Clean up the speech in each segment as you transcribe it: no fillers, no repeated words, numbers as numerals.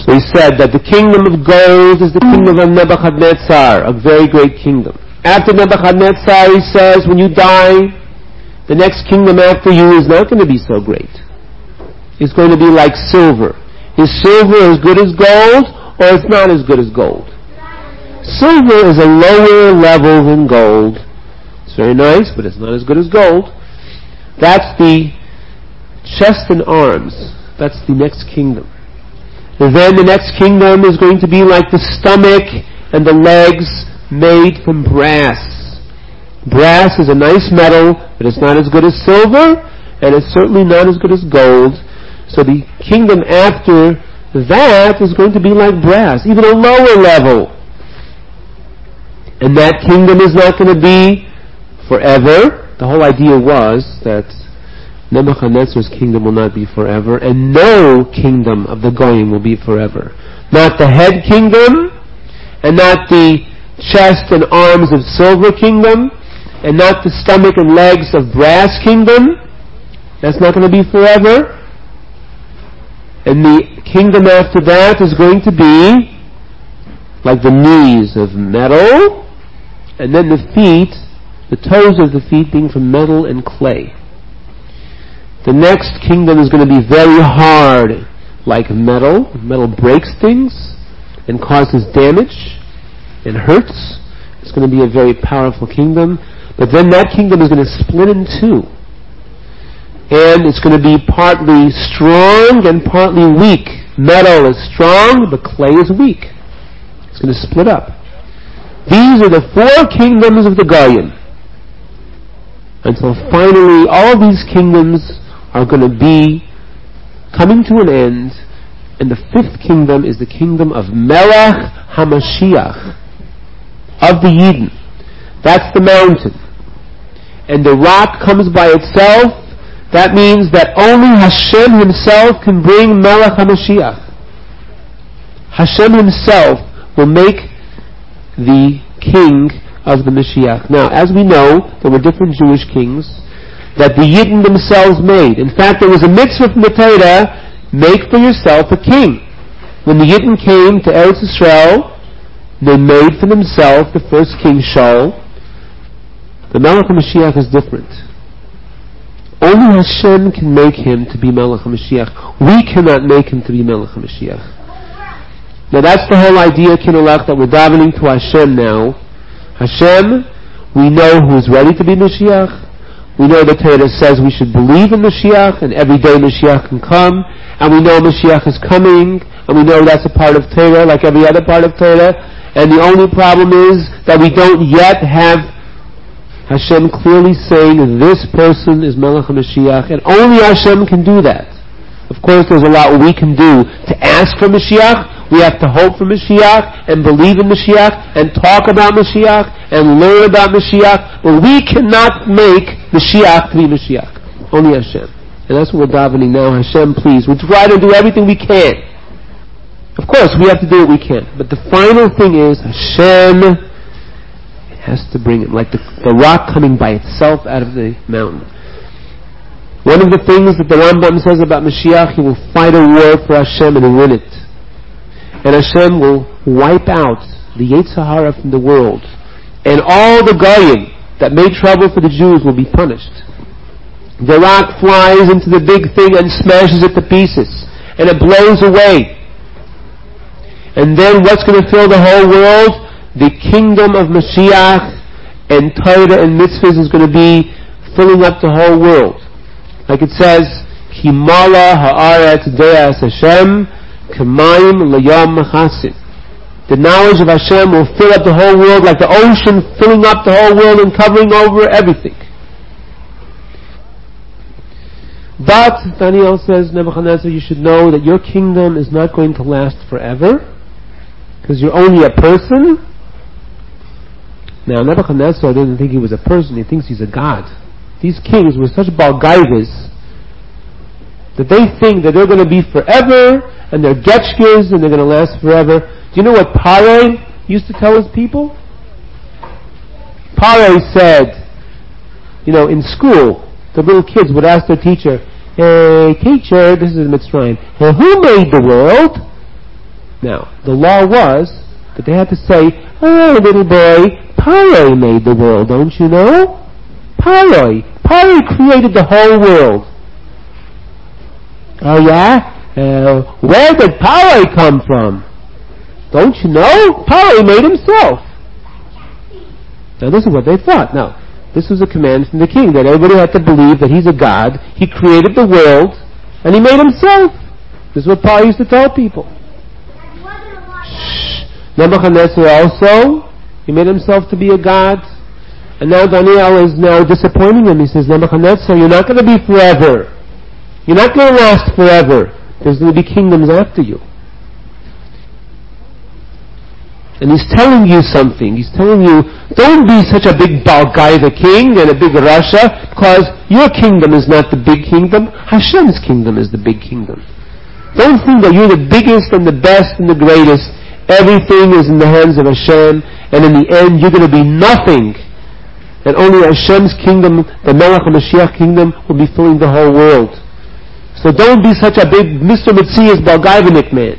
So he said that the kingdom of gold is the kingdom of Nebuchadnezzar, a very great kingdom. After Nebuchadnezzar, he says, when you die, the next kingdom after you is not going to be so great. It's going to be like silver. Is silver as good as gold, or it's not as good as gold? Silver is a lower level than gold. It's very nice, but it's not as good as gold. That's the chest and arms. That's the next kingdom. And then the next kingdom is going to be like the stomach and the legs made from brass. Brass is a nice metal, but it's not as good as silver, and it's certainly not as good as gold. So the kingdom after that is going to be like brass, even a lower level. And that kingdom is not going to be forever. The whole idea was that Nebuchadnezzar's kingdom will not be forever, and no kingdom of the Goyim will be forever. Not the head kingdom, and not the chest and arms of silver kingdom, and not the stomach and legs of brass kingdom. That's not going to be forever. And the kingdom after that is going to be like the knees of metal, and then the feet, the toes of the feet being from metal and clay. The next kingdom is going to be very hard, like metal. Metal breaks things and causes damage and hurts. It's going to be a very powerful kingdom. But then that kingdom is going to split in two. And it's going to be partly strong and partly weak. Metal is strong, but clay is weak. It's going to split up. These are the four kingdoms of the Goyim. Until finally all these kingdoms are going to be coming to an end, and the fifth kingdom is the kingdom of Melech HaMashiach, of the Yidden. That's the mountain. And the rock comes by itself. That means that only Hashem himself can bring Melech HaMashiach. Hashem himself will make the king of the Mashiach. Now, as we know, there were different Jewish kings that the Yidden themselves made. In fact, there was a mitzvah from the Torah, make for yourself a king. When the Yidden came to Eretz Yisrael, they made for themselves the first king, Shaul. The Melech HaMashiach is different. Only Hashem can make him to be Melech HaMashiach. We cannot make him to be Melech HaMashiach. Now that's the whole idea, Kinolach, that we're davening to Hashem now. Hashem, we know who's ready to be Mashiach. We know the Torah says we should believe in Mashiach, and every day Mashiach can come. And we know Mashiach is coming, and we know that's a part of Torah, like every other part of Torah. And the only problem is that we don't yet have Hashem clearly saying this person is Melech HaMashiach, and only Hashem can do that. Of course, there's a lot we can do to ask for Mashiach. We have to hope for Mashiach, and believe in Mashiach, and talk about Mashiach, and learn about Mashiach, but we cannot make Mashiach to be Mashiach. Only Hashem. And that's what we're davening now. Hashem, please. We'll try to do everything we can. Of course, we have to do what we can. But the final thing is, Hashem has to bring it, like the rock coming by itself out of the mountain. One of the things that the Rambam says about Mashiach, he will fight a war for Hashem and win it. And Hashem will wipe out the Yetzer Hara from the world. And all the Goyim that made trouble for the Jews will be punished. The rock flies into the big thing and smashes it to pieces. And it blows away. And then what's going to fill the whole world? The kingdom of Mashiach and Torah and mitzvahs is going to be filling up the whole world. Like it says, Ki mala ha'aretz de'as Hashem k'mayim l'yom chasim. The knowledge of Hashem will fill up the whole world like the ocean filling up the whole world and covering over everything. But, Daniel says, Nebuchadnezzar, you should know that your kingdom is not going to last forever, because you're only a person. Now, Nebuchadnezzar didn't think he was a person, he thinks he's a god. These kings were such balgaivas that they think that they're going to be forever, and they're getchkes, and they're going to last forever. Do you know what Paroi used to tell his people? Paroi said, in school, the little kids would ask their teacher, hey, teacher, this is Mitzrayim, hey, who made the world? Now, the law was that they had to say, oh, little boy, Paroi made the world, don't you know? Paroi created the whole world. Oh yeah? Where did Paroi come from? Don't you know? Paroi made himself. Now this is what they thought. Now, this was a command from the king that everybody had to believe that he's a god. He created the world and he made himself. This is what Paroi used to tell people. Nebuchadnezzar also, he made himself to be a god. And now Daniel is now disappointing him. He says, Nebuchadnezzar, you're not going to be forever. You're not going to last forever. There's going to be kingdoms after you. And he's telling you something. He's telling you, don't be such a big Balgai the king and a big Russia, because your kingdom is not the big kingdom. Hashem's kingdom is the big kingdom. Don't think that you're the biggest and the best and the greatest. Everything is in the hands of Hashem, and in the end you're going to be nothing. And only Hashem's kingdom, the Melech HaMashiach kingdom, will be filling the whole world. So don't be such a big Mr. Metzias Balgaivanik man.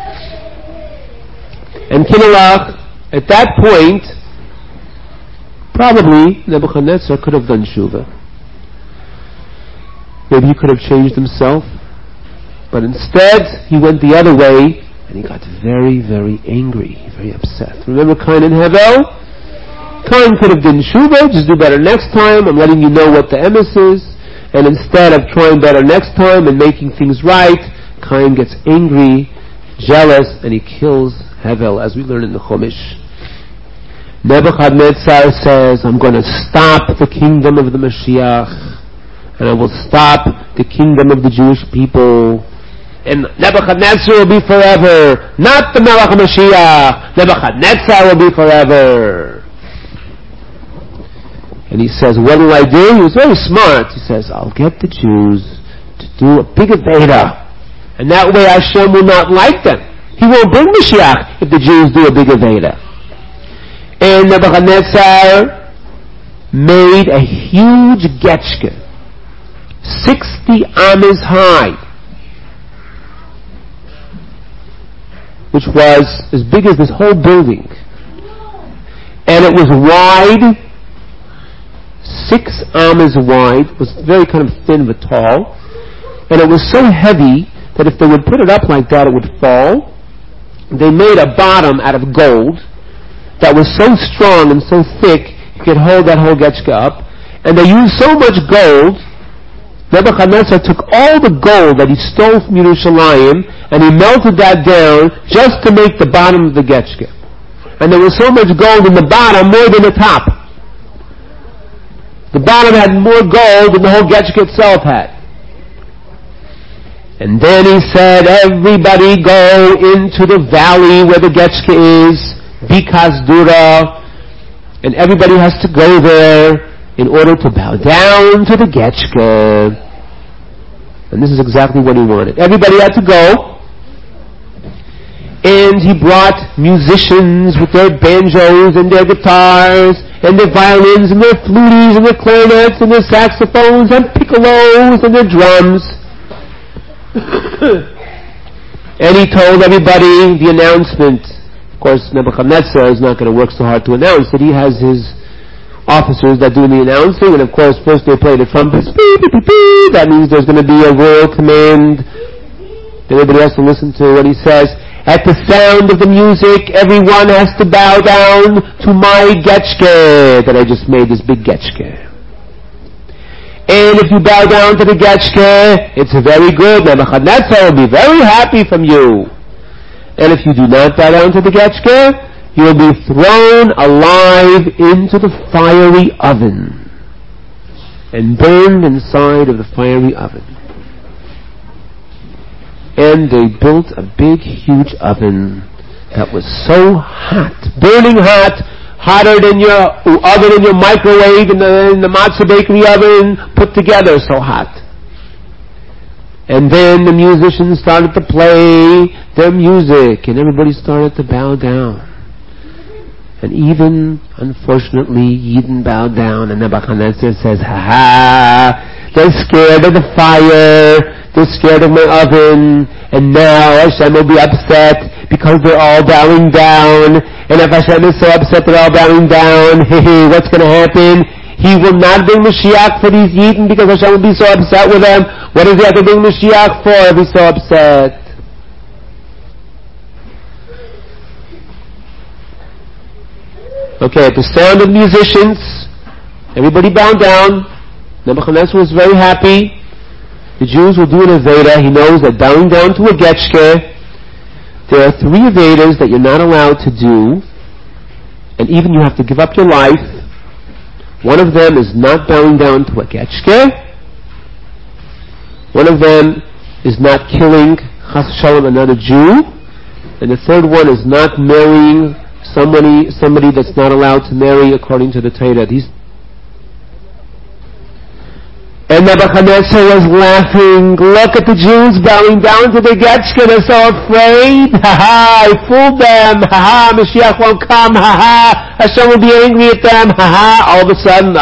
And Kinelach, at that point, probably Nebuchadnezzar could have done Shuvah. Maybe he could have changed himself. But instead, he went the other way, and he got very, very angry, very upset. Remember Cain and Havel? Cain could have done Shuvah, just do better next time, I'm letting you know what the emes is. And instead of trying better next time and making things right, Cain gets angry, jealous, and he kills Havel, as we learn in the Chumash. Nebuchadnezzar says, I'm going to stop the kingdom of the Mashiach, and I will stop the kingdom of the Jewish people. And Nebuchadnezzar will be forever, not the Melech HaMashiach. Nebuchadnezzar will be forever. And he says, what will I do? He was very smart. He says, I'll get the Jews to do a big Aveda. And that way Hashem will not like them. He won't bring Mashiach if the Jews do a big Aveda. And Nebuchadnezzar made a huge getchke, 60 amas high, which was as big as this whole building. And it was wide, 6 amas wide, it was very kind of thin but tall, and it was so heavy that if they would put it up like that, it would fall. They made a bottom out of gold that was so strong and so thick, it could hold that whole getchke up. And they used so much gold, Nebuchadnezzar took all the gold that he stole from Yerushalayim, and he melted that down just to make the bottom of the getchke. And there was so much gold in the bottom, more than the top. The bottom had more gold than the whole getchke itself had. And then he said, everybody go into the valley where the getchke is, Bikas Dura, and everybody has to go there in order to bow down to the getchke. And this is exactly what he wanted. Everybody had to go, and he brought musicians with their banjos and their guitars and their violins and their flutes and their clarinets and their saxophones and piccolos and their drums. And he told everybody the announcement. Of course, Nebuchadnezzar is not going to work so hard to announce it. He has his officers that do the announcing, and of course, first they play the trumpets. Beep, beep, beep, beep. That means there's going to be a royal command. Everybody has to listen to what he says. At the sound of the music, everyone has to bow down to my getchke that I just made, this big getchke. And if you bow down to the getchke, it's very good. Nebuchadnezzar will be very happy from you. And if you do not bow down to the getchke, you will be thrown alive into the fiery oven and burned inside of the fiery oven. And they built a big, huge oven that was so hot, burning hot, hotter than your oven in your microwave in the matzah bakery oven put together, so hot. And then the musicians started to play their music, and everybody started to bow down. And even, unfortunately, Yidden bowed down, and Nebuchadnezzar says, ha, they're scared of the fire, they're scared of my oven, and now Hashem will be upset because they're all bowing down. And if Hashem is so upset they're all bowing down, what's going to happen? He will not bring Mashiach for these Yidden because Hashem will be so upset with them. What does he have to bring Mashiach for if he's so upset? Okay, at the sound of musicians, everybody bowed down. Nebuchadnezzar was very happy. The Jews will do an Aveda. He knows that bowing down to a Getchke, there are 3 Avedas that you're not allowed to do, and even you have to give up your life. One of them is not bowing down to a Getchke. One of them is not killing Chas Shalom another Jew. And the third one is not marrying somebody that's not allowed to marry according to the Torah. And Nebuchadnezzar was laughing. Look at the Jews bowing down to the Getchke. They're so afraid. I fooled them. Mashiach won't come. Hashem will be angry at them. All of a sudden,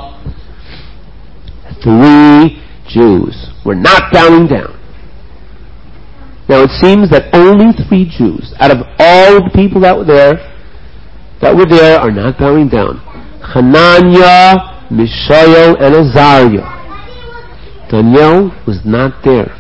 3 Jews were not bowing down. Now it seems that only 3 Jews out of all the people that were there are not bowing down. Hananiah, Mishael, and Azariah. Daniel was not there.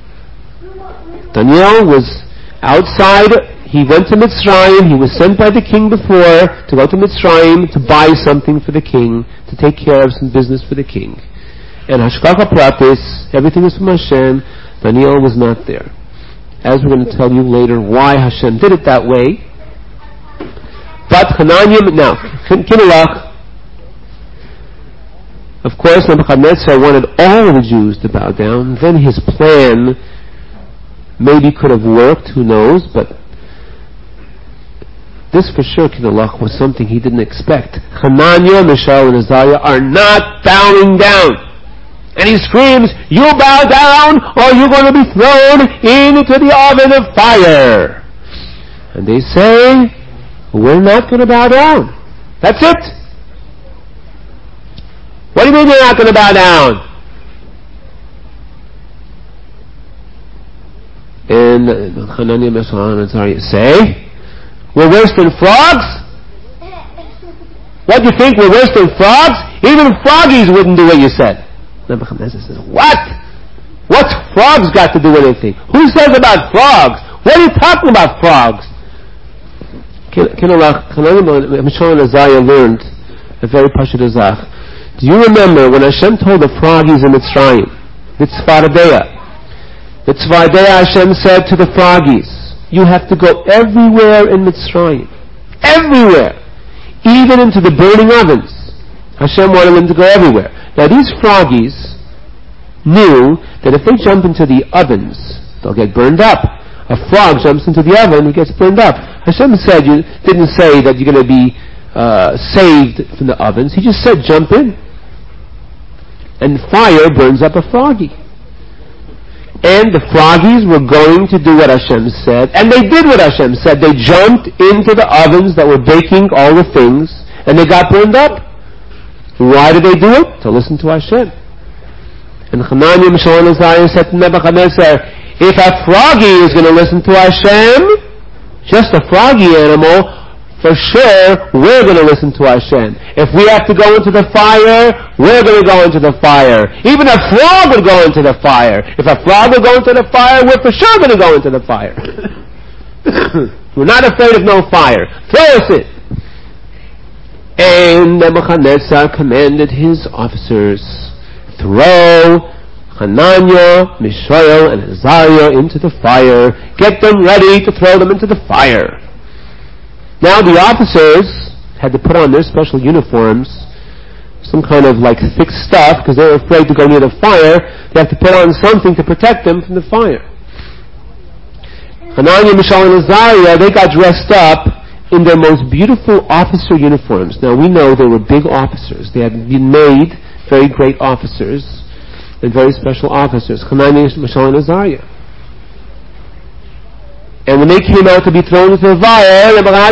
Daniel was outside. He went to Mitzrayim. He was sent by the king before to go to Mitzrayim to buy something for the king, to take care of some business for the king. And Hashgacha Pratis, everything was from Hashem. Daniel was not there. As we're going to tell you later why Hashem did it that way. But Hananiah, now, Kinulach, of course, Nebuchadnezzar wanted all of the Jews to bow down. Then his plan maybe could have worked, who knows, but this for sure, Kinulach, was something he didn't expect. Hananiah, Mishael, and Azariah are not bowing down. And he screams, you bow down or you're going to be thrown into the oven of fire. And they say, we're not going to bow down. That's it. What do you mean you're not going to bow down? And Hananiah, Mishael, and Azariah say, we're worse than frogs? What do you think, we're worse than frogs? Even froggies wouldn't do what you said. Nebuchadnezzar says, what? What's frogs got to do with anything? Who says about frogs? What are you talking about, frogs? Hananiah, Mishael, and Azariah learned a very pashut azach. Do you remember when Hashem told the froggies in Mitzrayim, Mitzvah Hashem said to the froggies, you have to go everywhere in Mitzrayim. Everywhere. Even into the burning ovens. Hashem wanted them to go everywhere. Now these froggies knew that if they jump into the ovens, they'll get burned up. A frog jumps into the oven, it gets burned up. Hashem didn't say that you're going to be saved from the ovens. He just said jump in. And fire burns up a froggy. And the froggies were going to do what Hashem said, and they did what Hashem said. They jumped into the ovens that were baking all the things, and they got burned up. Why did they do it? To listen to Hashem. And Hananiah, Mishael, and Azariah said to Nebuchadnezzar, if a froggy is going to listen to Hashem, just a froggy animal, for sure, we're going to listen to Hashem. If we have to go into the fire, we're going to go into the fire. Even a frog will go into the fire. If a frog will go into the fire, we're for sure going to go into the fire. We're not afraid of no fire. Throw us in. And Nebuchadnezzar commanded his officers, throw Hananiah, Mishael, and Azariah into the fire. Get them ready to throw them into the fire. Now the officers had to put on their special uniforms, some kind of like thick stuff, because they were afraid to go near the fire. They have to put on something to protect them from the fire. Hananiah, Mishael, and Azariah, they got dressed up in their most beautiful officer uniforms. Now we know they were big officers. They had been made very great officers and very special officers. Hananiah, Mishael, and Azariah. And when they came out to be thrown into the fire,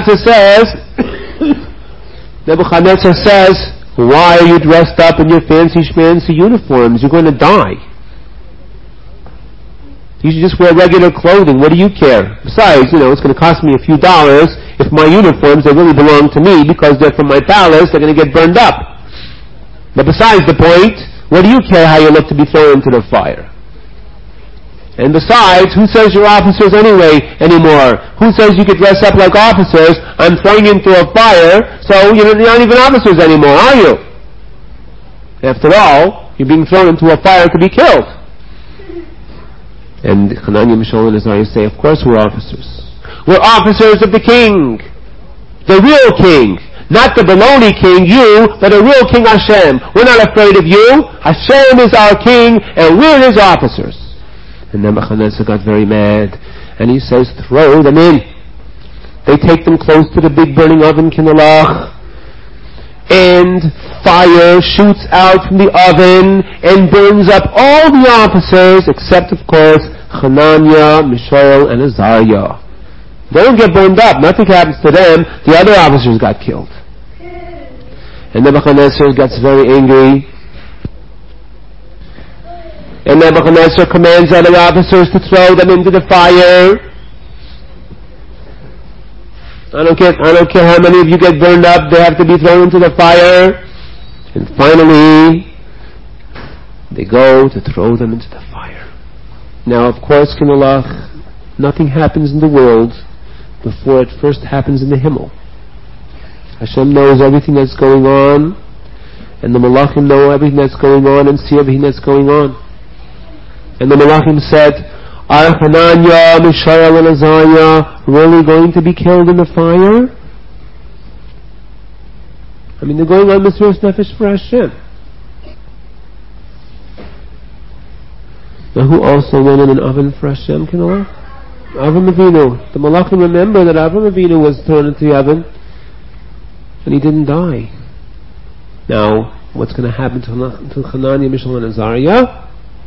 Nebuchadnezzar says, why are you dressed up in your fancy schmancy uniforms? You're going to die. You should just wear regular clothing. What do you care? Besides, it's going to cost me a few dollars if my uniforms, they really belong to me because they're from my palace, they're going to get burned up. But besides the point, what do you care how you look to be thrown into the fire? And besides, who says you're officers anymore? Who says you could dress up like officers? I'm throwing you into a fire, so you're not even officers anymore, are you? After all, you're being thrown into a fire to be killed. And Hananiah, Mishael, and Azariah say, of course we're officers. We're officers of the king. The real king. Not the baloney king, you, but a real king Hashem. We're not afraid of you. Hashem is our king, and we're his officers. And Nebuchadnezzar got very mad, and he says, throw them in. They take them close to the big burning oven, Kinalach, and fire shoots out from the oven and burns up all the officers, except, of course, Hananiah, Mishael, and Azariah. They don't get burned up. Nothing happens to them. The other officers got killed. And Nebuchadnezzar gets very angry. And Nebuchadnezzar commands other officers to throw them into the fire. I don't care how many of you get burned up, they have to be thrown into the fire. And finally, they go to throw them into the fire. Now, of course, Kinalach, nothing happens in the world before it first happens in the Himmel. Hashem knows everything that's going on, and the Malachim know everything that's going on and see everything that's going on. And the Malachim said, are Hananiah, Mishael, and Azariah really going to be killed in the fire? I mean, they're going on Mesiras Nefesh for Hashem. Now, who also went in an oven for Hashem, Kinalach? Avram Avinu. The Malachim remember that Avram Avinu was thrown into the oven, and he didn't die. Now, what's going to happen to Hananiah, Mishael, and Azariah?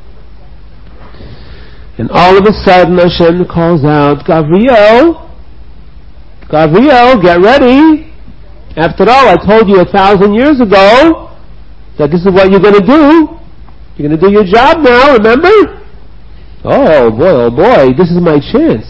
And all of a sudden Hashem calls out, Gabriel, get ready. After all, I told you 1,000 years ago that this is what you're going to do. You're going to do your job now, remember? Oh boy, this is my chance.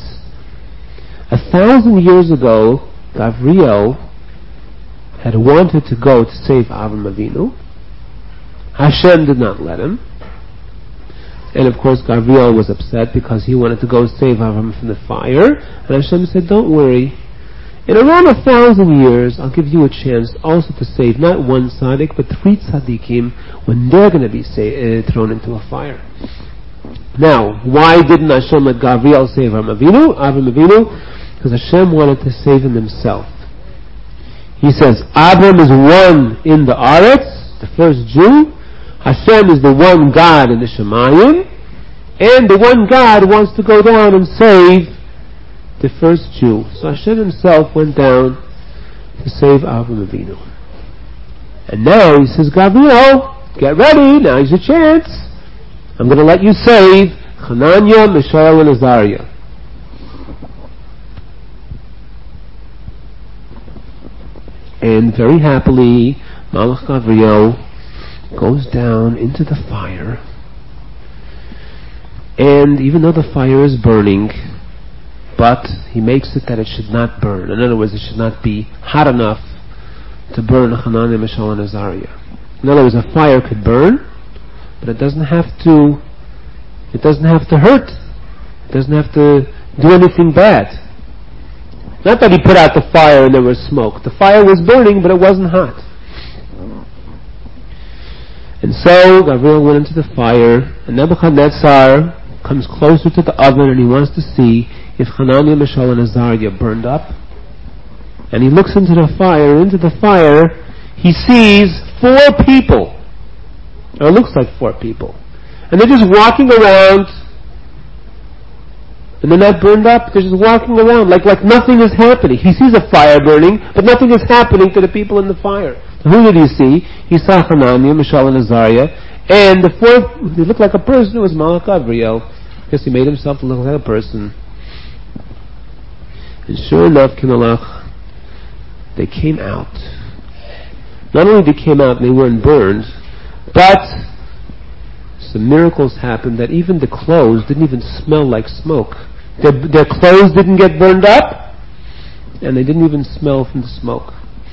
1,000 years ago, Gabriel had wanted to go to save Avram Avinu. Hashem did not let him. And of course, Gabriel was upset because he wanted to go save Avram from the fire. And Hashem said, don't worry. In around 1,000 years, I'll give you a chance also to save not one tzaddik, but 3 tzaddikim when they're going to be thrown into a fire. Now, why didn't Hashem let Gabriel save Avram Avinu? Because Hashem wanted to save him himself. He says, Avram is one in the Aretz, the first Jew. Hashem is the one God in the Shemayim, and the one God wants to go down and save the first Jew. So Hashem himself went down to save Avram Avinu. And now he says, Gabriel, get ready, now's your chance. I'm going to let you save Hananiah, Mishael, and Azariah. And very happily, Malach Gabriel goes down into the fire, and even though the fire is burning, but he makes it that it should not burn. In other words, it should not be hot enough to burn Hananiah, Mishael, and Azariah. In other words, a fire could burn, but it doesn't have to hurt. It doesn't have to do anything bad. Not that he put out the fire and there was smoke. The fire was burning, but it wasn't hot. And so Gabriel went into the fire, and Nebuchadnezzar comes closer to the oven, and he wants to see if Hananiah, Mishael, and Azariah burned up. And he looks into the fire, he sees 4 people. Or it looks like 4 people. And they're just walking around, and they're not burned up, they're just walking around like nothing is happening. He sees a fire burning, but nothing is happening to the people in the fire. So who did he see? He saw Hananiah, Mishael, and Azariah, and the 4th, he looked like a person. It was Malach Gabriel. I guess he made himself look like a person. And sure enough, Kinalach, they came out. Not only they came out and they weren't burned, but some miracles happened that even the clothes didn't even smell like smoke. Their clothes didn't get burned up, and they didn't even smell from the smoke.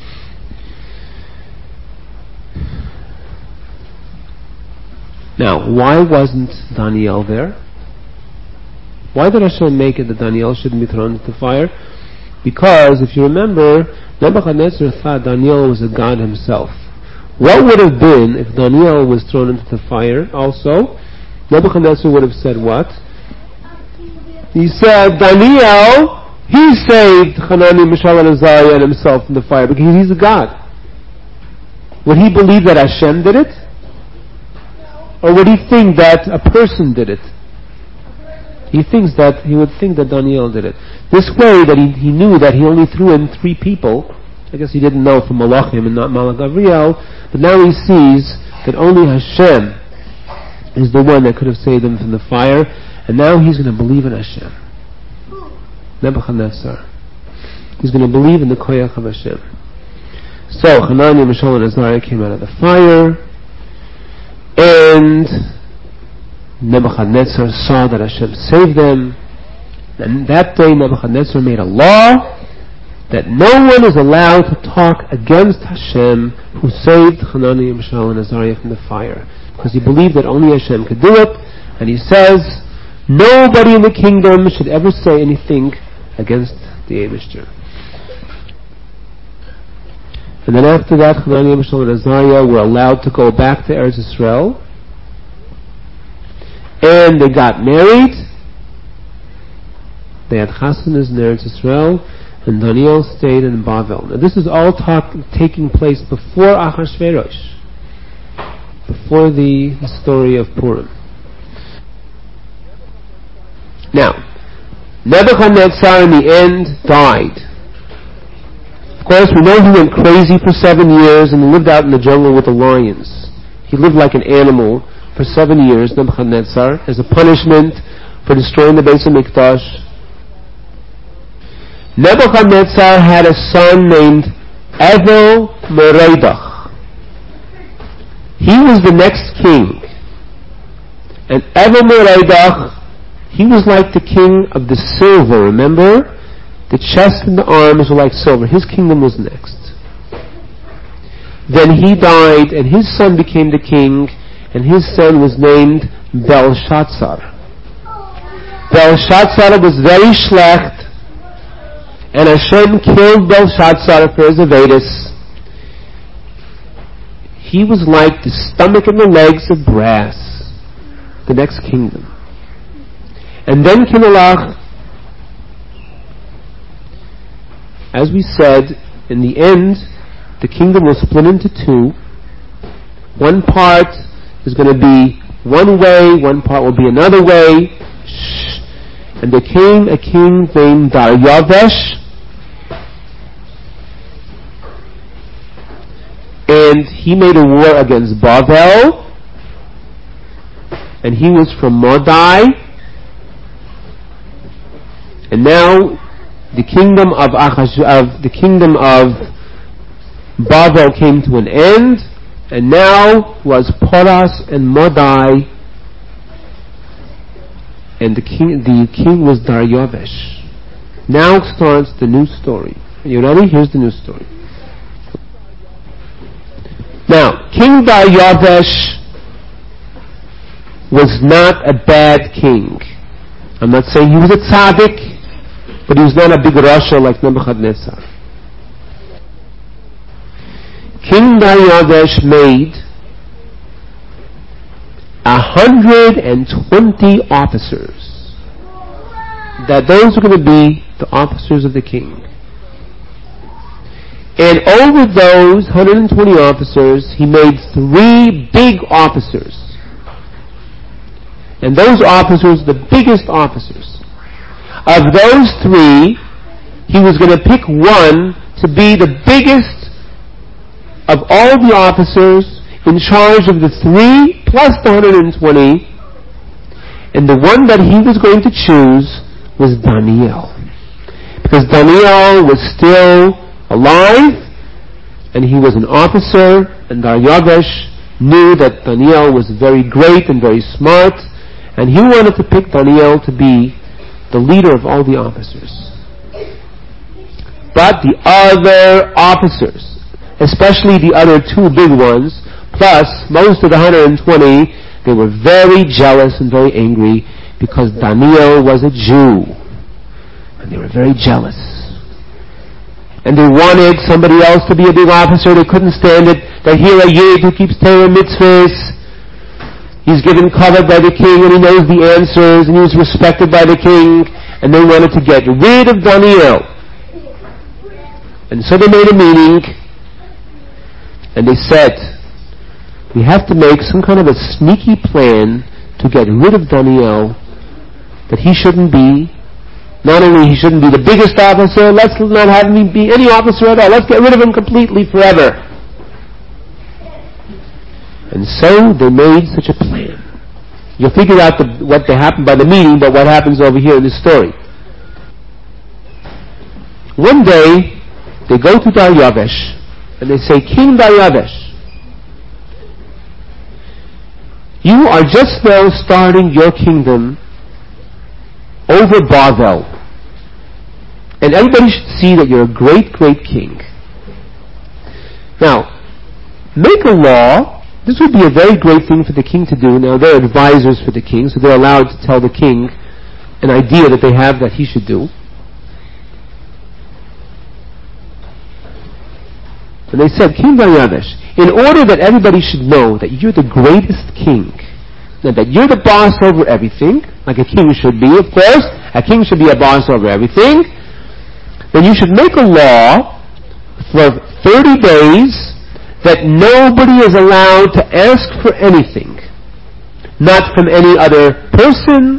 Now, why wasn't Daniel there? Why did Hashem make it that Daniel shouldn't be thrown into the fire? Because, if you remember, Nebuchadnezzar thought Daniel was a god himself. What would have been if Daniel was thrown into the fire also? Nebuchadnezzar would have said what? He said, Daniel, he saved Hanani, Mishael, and Azariah and himself from the fire because he's a god. Would he believe that Hashem did it? Or would he think that a person did it? He would think that Daniel did it. This way that he knew that he only threw in 3 people. I guess he didn't know from Malachim and not Malach Gabriel, but now he sees that only Hashem is the one that could have saved him from the fire, and now he's going to believe in Hashem. Nebuchadnezzar. He's going to believe in the Koyach of Hashem. So Hanani, Mishael, and Azariah came out of the fire, and Nebuchadnezzar saw that Hashem saved them, and that day Nebuchadnezzar made a law that no one is allowed to talk against Hashem who saved Hanani, Mishael, and Azariah from the fire, because he believed that only Hashem could do it, and he says nobody in the kingdom should ever say anything against the Eibishter. And then after that, Hanani, Mishael, and Azariah were allowed to go back to Eretz Yisrael, and they got married. They had chasanas in Eretz Yisrael, and Daniel stayed in Bavel. Now this is all taking place before Achashverosh, before the story of Purim. Now, Nebuchadnezzar in the end died. Of course, we know he went crazy for 7 years and lived out in the jungle with the lions. He lived like an animal for 7 years, Nebuchadnezzar, as a punishment for destroying the Beis HaMikdash. Nebuchadnezzar had a son named Evil-Merodach. He was the next king. And Evil-Merodach, he was like the king of the silver, remember? The chest and the arms were like silver. His kingdom was next. Then he died, and his son became the king, and his son was named Belshazzar. Belshazzar was very schlecht, and Hashem killed Belshazzar for his avedus. He was like the stomach and the legs of brass, the next kingdom. And then Kimalach, as we said, in the end, the kingdom was split into 2. One part is going to be one way, one part will be another way. And there came a king named Daryavesh, and he made a war against Bavel, and he was from Madai, and now the kingdom of Bavel came to an end, and now was Poras and Madai, and the king was Daryavesh. Now starts the new story. Are you ready? Here's the new story. Now, King Daryavesh was not a bad king. I'm not saying he was a tzaddik, but he was not a big rasha like Nebuchadnezzar. King Daryavesh made 120 officers. That those are going to be the officers of the king. And over those 120 officers, he made 3 big officers. And those officers, the biggest officers. Of those 3, he was going to pick one to be the biggest of all the officers, in charge of the 3 plus the 120. And the one that he was going to choose was Daniel. Because Daniel was still alive, and he was an officer, and Daryavesh knew that Daniel was very great and very smart, and he wanted to pick Daniel to be the leader of all the officers. But the other officers, especially the other two big ones, plus most of the 120, they were very jealous and very angry because Daniel was a Jew. And they were very jealous. And they wanted somebody else to be a big officer. They couldn't stand it. That here a Yid who keeps Torah mitzvahs, he's given cover by the king and he knows the answers and he's respected by the king. And they wanted to get rid of Daniel. And so they made a meeting and they said, we have to make some kind of a sneaky plan to get rid of Daniel, that he shouldn't be, not only he shouldn't be the biggest officer, let's not have him be any officer at all. Let's get rid of him completely forever. And so they made such a plan. You'll figure out what happened by the meeting, but what happens over here in this story. One day, they go to Daryavesh, and they say, King Daryavesh, you are just now starting your kingdom over Bavel. And everybody should see that you're a great, great king. Now, make a law. This would be a very great thing for the king to do. Now, they're advisors for the king, so they're allowed to tell the king an idea that they have that he should do. And they said, King Daryavesh, in order that everybody should know that you're the greatest king, and that you're the boss over everything, like a king should be, of course, a king should be a boss over everything, then you should make a law for 30 days that nobody is allowed to ask for anything, not from any other person.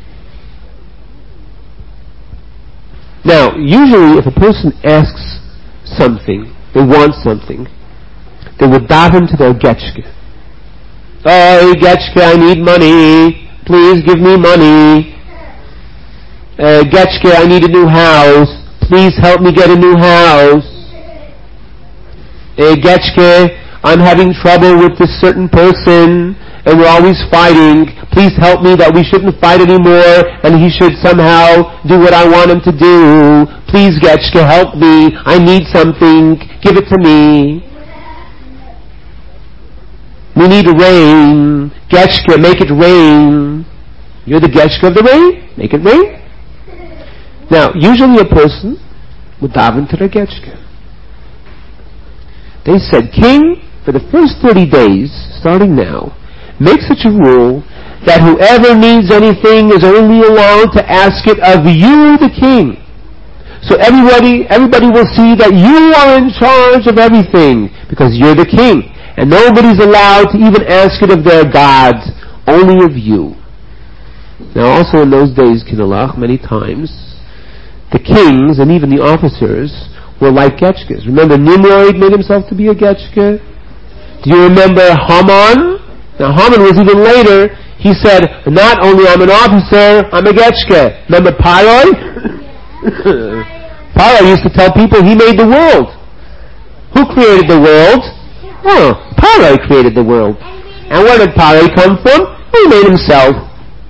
Now, usually if a person asks something, they want something, they would daven to their getchke. Oh, getchke, I need money. Please give me money. Getchke, I need a new house. Please help me get a new house. Getchke, I'm having trouble with this certain person, and we're always fighting. Please help me that we shouldn't fight anymore, and he should somehow do what I want him to do. Please, Getchke, help me. I need something. Give it to me. We need rain. Getchke, make it rain. You're the Getchke of the rain. Make it rain. Now, usually a person would daven to their Getchke. They said, King, for the first 30 days, starting now, make such a rule that whoever needs anything is only allowed to ask it of you, the king. So everybody will see that you are in charge of everything, because you're the king. And nobody's allowed to even ask it of their gods, only of you. Now also in those days, Kinalach, many times, the kings and even the officers were like Getchkes. Remember Nimrod made himself to be a Getchke? Do you remember Haman? Now Haman was even later. He said, not only I'm an officer, I'm a Getchke. Remember Paroi? Paroi used to tell people he made the world. Who created the world? Oh, Paroi created the world. And where did Paroi come from? He made himself.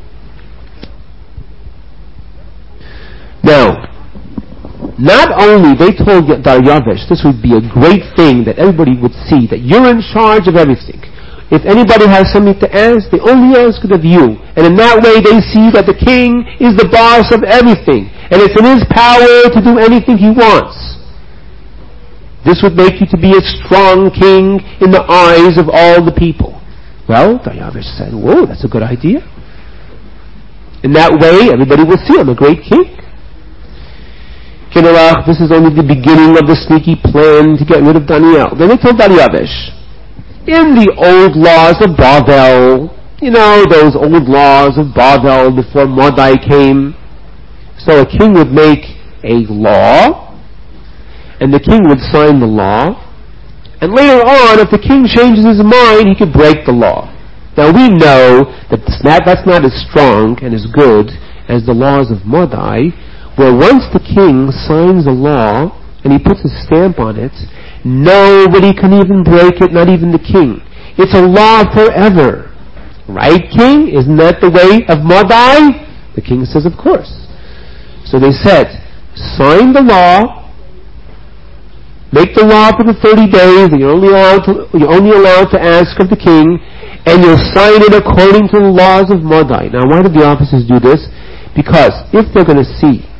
Now, not only they told Daryavesh this would be a great thing that everybody would see, that you're in charge of everything. If anybody has something to ask, they only ask it of you. And in that way they see that the king is the boss of everything. And it's in his power to do anything he wants. This would make you to be a strong king in the eyes of all the people. Well, Daryavesh said, whoa, that's a good idea. In that way, everybody will see I'm a great king. Kinarach, this is only the beginning of the sneaky plan to get rid of Daniel. Then they told Daryavesh, in the old laws of Bavel, you know, those old laws of Bavel before Mordai came, so a king would make a law, and the king would sign the law, and later on, if the king changes his mind, he could break the law. Now we know that that's not as strong and as good as the laws of Mordai, where once the king signs a law, and he puts a stamp on it, nobody can even break it, not even the king. It's a law forever. Right, king? Isn't that the way of Madai? The king says, of course. So they said, sign the law, make the law for the 30 days, and you're only allowed to ask of the king, and you'll sign it according to the laws of Madai. Now, why did the officers do this? Because if they're going to see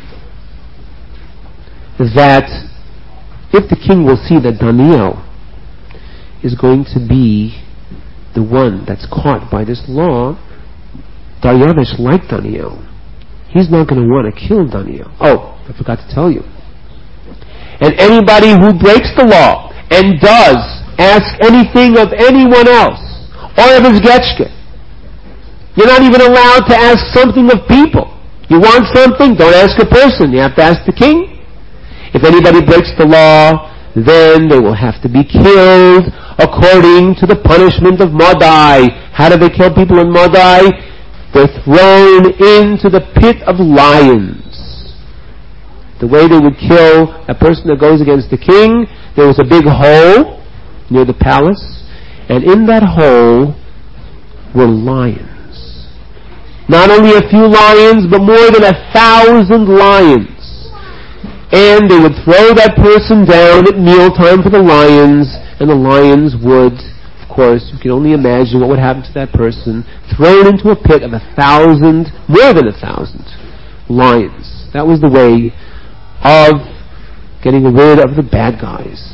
that, if the king will see that Daniel is going to be the one that's caught by this law, Daryavesh liked Daniel. He's not going to want to kill Daniel. Oh, I forgot to tell you. And anybody who breaks the law and does ask anything of anyone else, or of his getchke, you're not even allowed to ask something of people. You want something, don't ask a person. You have to ask the king. If anybody breaks the law, then they will have to be killed according to the punishment of Madai. How do they kill people in Madai? They're thrown into the pit of lions. The way they would kill a person that goes against the king, there was a big hole near the palace, and in that hole were lions. Not only a few lions, but more than 1,000 lions. And they would throw that person down at mealtime for the lions, and the lions would, of course, you can only imagine what would happen to that person, thrown into a pit of 1,000, more than 1,000 lions. That was the way of getting rid of the bad guys.